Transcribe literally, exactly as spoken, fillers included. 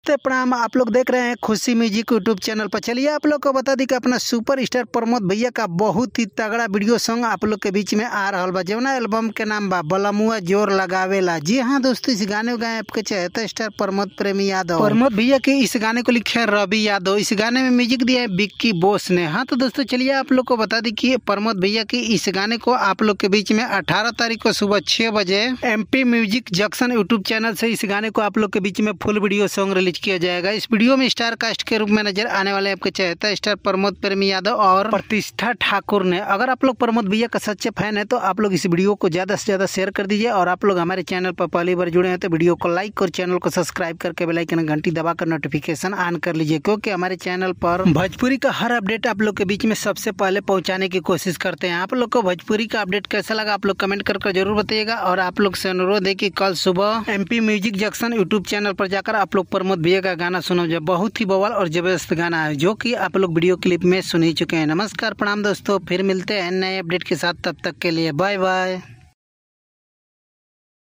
तो प्रणाम, आप लोग देख रहे हैं खुशी म्यूजिक यूट्यूब चैनल पर। चलिए आप लोग को बता दी कि अपना सुपर स्टार प्रमोद भैया का बहुत ही तगड़ा वीडियो सॉन्ग आप लोग के बीच में आ रहा बा, जौना एल्बम के नाम बा बलमुआ जोर लगावेला। जी हाँ दोस्तों, इस गाने को गाए आपके चहेता स्टार प्रमोद प्रेमी यादव। प्रमोद भैया के इस गाने को लिखे रवि यादव। इस गाने में म्यूजिक दिया है बिक्की बोस ने। हाँ तो दोस्तों चलिए आप लोग को बता दी कि प्रमोद भैया की इस गाने को आप लोग के बीच में अठारह तारीख को सुबह छह बजे MP music junction YouTube channel से इस गाने को आप लोग के बीच में फुल वीडियो सॉन्ग रिलीज किया जाएगा। इस वीडियो में स्टार कास्ट के रूप में नजर आने वाले आपके चहेता स्टार प्रमोद प्रेमी यादव और प्रतिष्ठा ठाकुर ने। अगर आप लोग प्रमोद भैया का सच्चे फैन है तो आप लोग इस वीडियो को ज्यादा से ज्यादा शेयर कर दीजिए, और आप लोग हमारे चैनल पर पहली बार जुड़े हैं तो वीडियो को लाइक और चैनल को सब्सक्राइब करके बेल आइकन घंटी दबाकर नोटिफिकेशन ऑन कर लीजिए, क्योंकि हमारे चैनल पर भोजपुरी का हर अपडेट आप लोग के बीच में सबसे पहले पहुंचाने की कोशिश करते हैं। आप लोग को भोजपुरी का अपडेट कैसा लगा आप लोग कमेंट करके जरूर बताइएगा, और आप लोग से अनुरोध है कि कल सुबह MP music junction YouTube channel पर जाकर आप लोग प्रमोद भैया का गाना सुनो, जो बहुत ही बवाल और जबरदस्त गाना है, जो कि आप लोग वीडियो क्लिप में सुन ही चुके हैं। नमस्कार प्रणाम दोस्तों, फिर मिलते हैं नए अपडेट के साथ, तब तक के लिए बाय बाय।